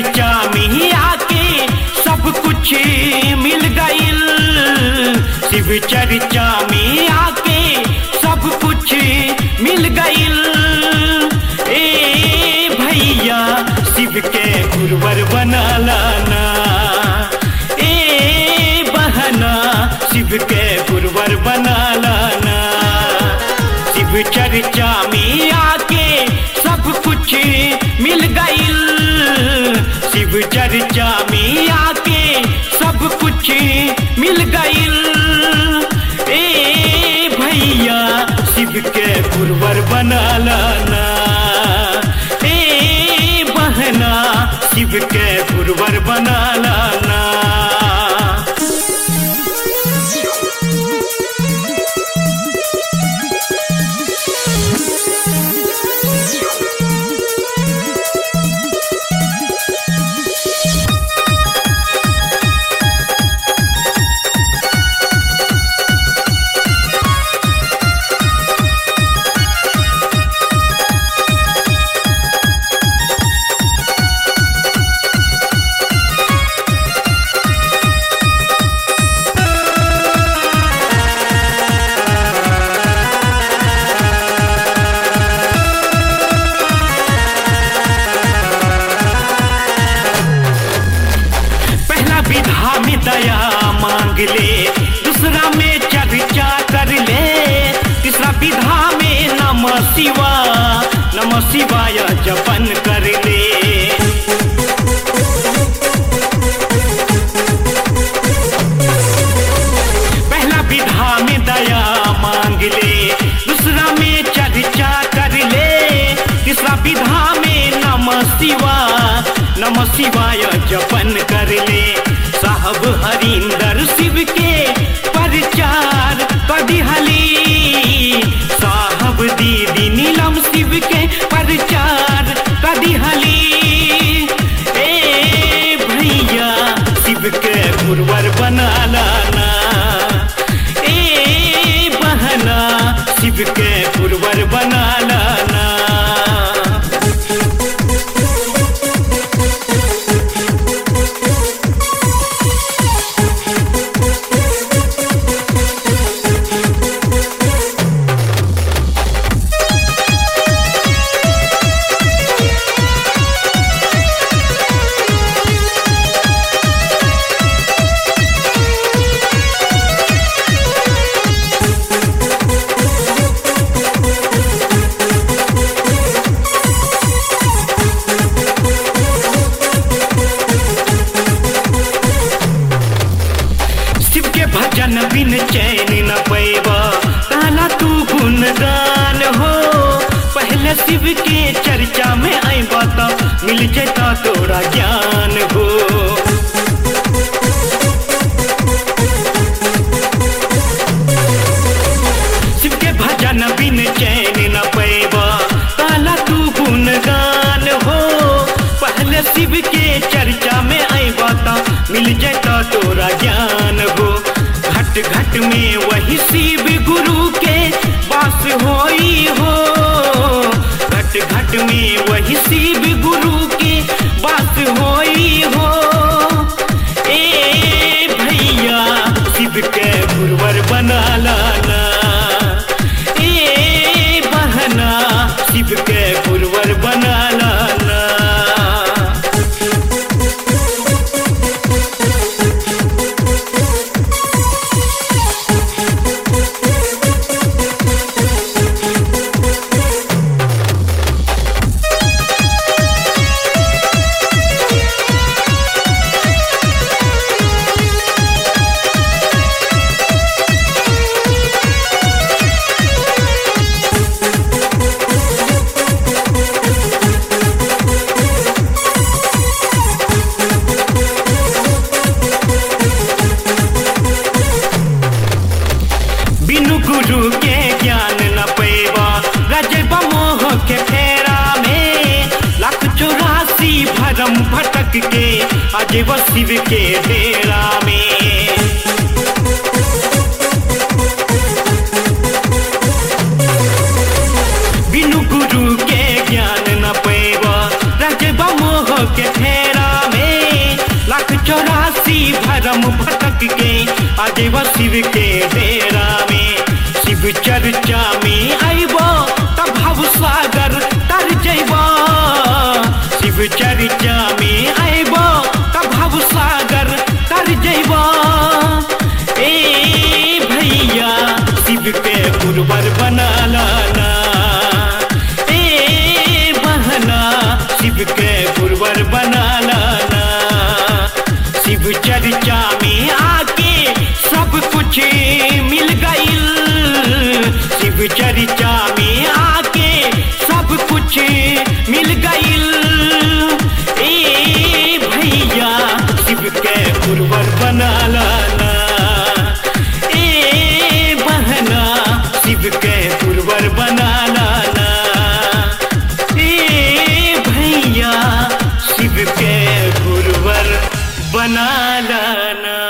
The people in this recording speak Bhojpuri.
चर्चा में आके सब कुछ मिल गइल। शिव चर्चा में आके सब कुछ मिल गइल। ए भैया शिव के गुरुवर बना लाना। ए बहना शिव के गुरुवर बना लाना। शिव चर्चा में आके सब कुछ मिल गइल। शिव चर्चा में आके सब कुछ मिल गइल। ए भैया शिव के गुरुवर बना लाना। ए बहना शिव के गुरुवर बना लाना। दया मांग ले, दूसरा में चर्चा कर ले, तीसरा विधा में नमः शिवाय जपन कर ले। पहला विधा में दया मांग ले, दूसरा में चर्चा कर ले, तीसरा विधा में नमः शिवाय जपन कर ले। साहब हरिंदर शिव के प्रचार कदिहली। साहब दीदी नीलम शिव के प्रचार कदिहली। ए भैया शिव के गुरुवर बना लाना। ए बहना शिव के गुरुवर बना लाना। भजन बिन चैन न पैबा, काला तू गुणगान हो। पहले शिव के चर्चा में आइबा तो मिल जाता तोरा ज्ञान हो। शिव के भजन बिन चैन न पैबा, काला तू गुणगान हो। पहले शिव के चर्चा में आइबा तो मिल जाता तोरा ज्ञान हो। घट घट में वही शिव गुरु के वास होई हो। घट घट में वही शिव गुरु के वास होई हो। ए भैया शिव के गुरुवर बना लाना। ए बहना शिव के गुरुवर बना लाना। बिनु गुरु के ज्ञान न पैबा, रजबा मोह के फेरा में। लाख 84 भरम भटक के अजब शिव के डेरा में। बिनु गुरु के ज्ञान न पैबा, रजबा मोह के फेरा जैब शिव के डेरा में। शिव चर्चा में आइब तब भव सागर तर जैब। शिव चर्चा में आइब तब भव सागर तर जैब। ए भैया शिव के गुरुवर बना लाना। ए बहना शिव के गुरुवर बना लाना। शिव चर्चा में आके सब कुछ मिल गइल। शिव चर्चा में आके सब कुछ मिल गइल। ए भैया शिव के गुरुवर बना लाना। ए बहना शिव के गुरुवर बना लाना। ए भैया शिव के गुरुवर बना लाना।